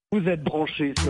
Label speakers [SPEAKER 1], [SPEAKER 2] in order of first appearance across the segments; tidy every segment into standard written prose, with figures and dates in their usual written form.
[SPEAKER 1] Vous êtes branchés sur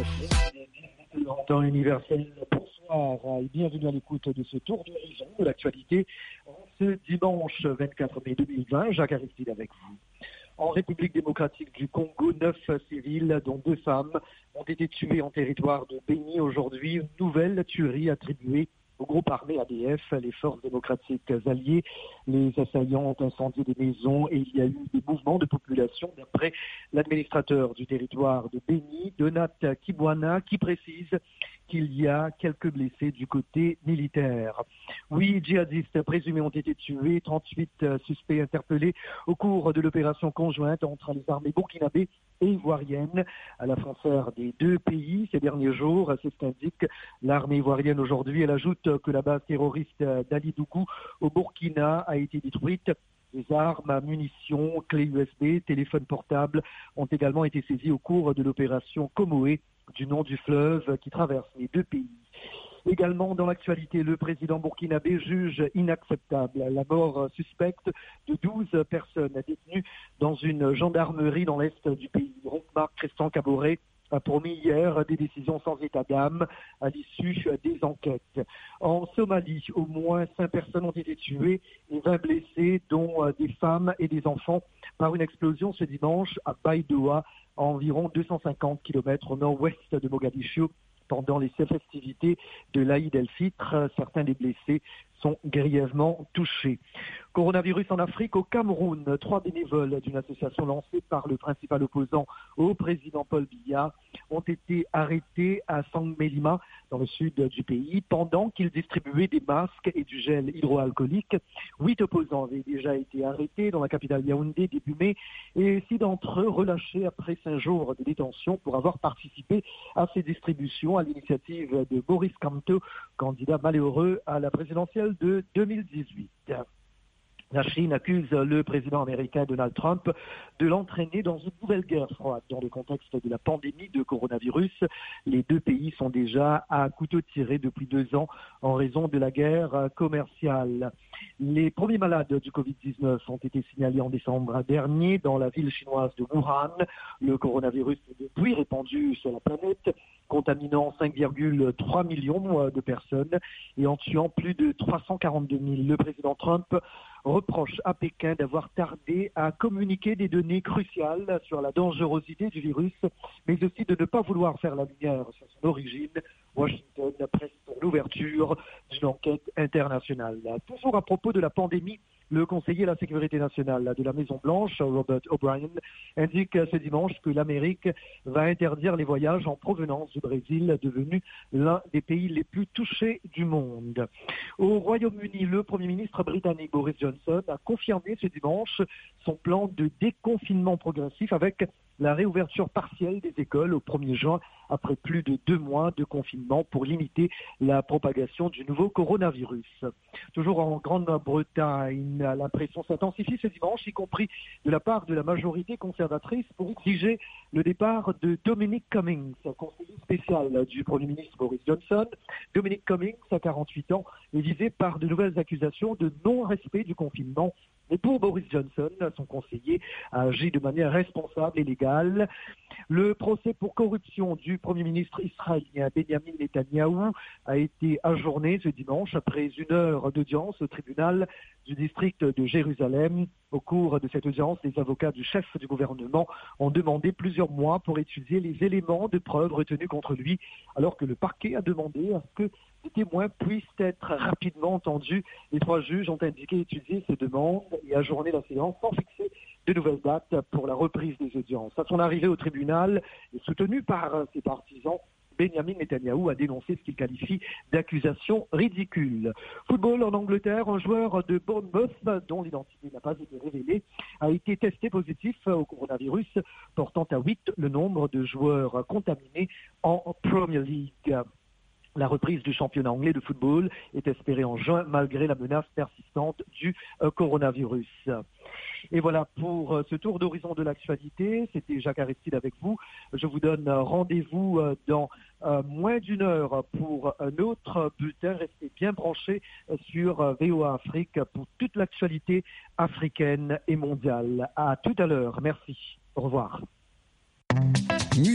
[SPEAKER 1] le temps universel. Bonsoir et bienvenue à l'écoute de ce tour d'horizon de l'actualité ce dimanche 24 mai 2020. Jacques Aristide avec vous. En République démocratique du Congo, 9 civils, dont 2 femmes, ont été tués en territoire de Béni aujourd'hui. Une nouvelle tuerie attribuée au groupe armé ADF, les forces démocratiques alliées. Les assaillants ont incendié des maisons et il y a eu des mouvements de population d'après l'administrateur du territoire de Béni, Donat Kibwana, qui précise qu'il y a quelques blessés du côté militaire. 8 djihadistes présumés ont été tués, 38 suspects interpellés au cours de l'opération conjointe entre les armées burkinabées et ivoiriennes à la frontière des deux pays ces derniers jours. C'est ce qu'indique l'armée ivoirienne aujourd'hui. Elle ajoute que la base terroriste d'Ali Dougou au Burkina a été détruite. Des armes, munitions, clés USB, téléphones portables ont également été saisis au cours de l'opération Komoé, du nom du fleuve qui traverse les deux pays. Également dans l'actualité, le président burkinabé juge inacceptable la mort suspecte de 12 personnes détenues dans une gendarmerie dans l'est du pays. Roch-Marc Christian Caboret a promis hier des décisions sans état d'âme à l'issue des enquêtes. En Somalie, au moins 5 personnes ont été tuées et 20 blessés, dont des femmes et des enfants, par une explosion ce dimanche à Baidoa, à environ 250 km au nord-ouest de Mogadiscio, pendant les festivités de l'Aïd el-Fitr. Certains des blessés sont grièvement touchés. Coronavirus en Afrique, au Cameroun, 3 bénévoles d'une association lancée par le principal opposant au président Paul Biya ont été arrêtés à Sangmelima, dans le sud du pays, pendant qu'ils distribuaient des masques et du gel hydroalcoolique. 8 opposants avaient déjà été arrêtés dans la capitale Yaoundé début mai, et 6 d'entre eux relâchés après 5 jours de détention pour avoir participé à ces distributions à l'initiative de Boris Kamto, candidat malheureux à la présidentielle de 2018. La Chine accuse le président américain Donald Trump de l'entraîner dans une nouvelle guerre froide dans le contexte de la pandémie de coronavirus. Les deux pays sont déjà à couteau tiré depuis 2 ans en raison de la guerre commerciale. Les premiers malades du Covid-19 ont été signalés en décembre dernier dans la ville chinoise de Wuhan. Le coronavirus est depuis répandu sur la planète, contaminant 5,3 millions de personnes et en tuant plus de 342 000. Le président Trump reproche à Pékin d'avoir tardé à communiquer des données cruciales sur la dangerosité du virus, mais aussi de ne pas vouloir faire la lumière sur son origine. Washington presse pour l'ouverture d'une enquête internationale. Toujours à propos de la pandémie, le conseiller à la sécurité nationale de la Maison-Blanche, Robert O'Brien, indique ce dimanche que l'Amérique va interdire les voyages en provenance du Brésil, devenu l'un des pays les plus touchés du monde. Au Royaume-Uni, le Premier ministre britannique Boris Johnson a confirmé ce dimanche son plan de déconfinement progressif avec la réouverture partielle des écoles au 1er juin, après plus de 2 mois de confinement pour limiter la propagation du nouveau coronavirus. Toujours en Grande-Bretagne, la pression s'intensifie ce dimanche, y compris de la part de la majorité conservatrice, pour exiger le départ de Dominic Cummings, conseiller spécial du Premier ministre Boris Johnson. Dominic Cummings, à 48 ans, est visé par de nouvelles accusations de non-respect du confinement. Et pour Boris Johnson, son conseiller a agi de manière responsable et légale. Le procès pour corruption du Premier ministre israélien Benjamin Netanyahou a été ajourné ce dimanche après 1 heure d'audience au tribunal du district de Jérusalem. Au cours de cette audience, les avocats du chef du gouvernement ont demandé plusieurs mois pour étudier les éléments de preuve retenus contre lui, alors que le parquet a demandé à ce que les témoins puissent être rapidement entendus. Les 3 juges ont indiqué étudier ces demandes et ajourner la séance sans fixer de nouvelles dates pour la reprise des audiences. À son arrivée au tribunal, et soutenu par ses partisans, Benjamin Netanyahou a dénoncé ce qu'il qualifie d'accusations ridicules. Football en Angleterre, un joueur de Bournemouth, dont l'identité n'a pas été révélée, a été testé positif au coronavirus, portant à 8 le nombre de joueurs contaminés en Premier League. La reprise du championnat anglais de football est espérée en juin, malgré la menace persistante du coronavirus. Et voilà pour ce tour d'horizon de l'actualité. C'était Jacques Aristide avec vous. Je vous donne rendez-vous dans moins d'1 heure pour un autre bulletin. Restez bien branchés sur VOA Afrique pour toute l'actualité africaine et mondiale. À tout à l'heure. Merci. Au revoir.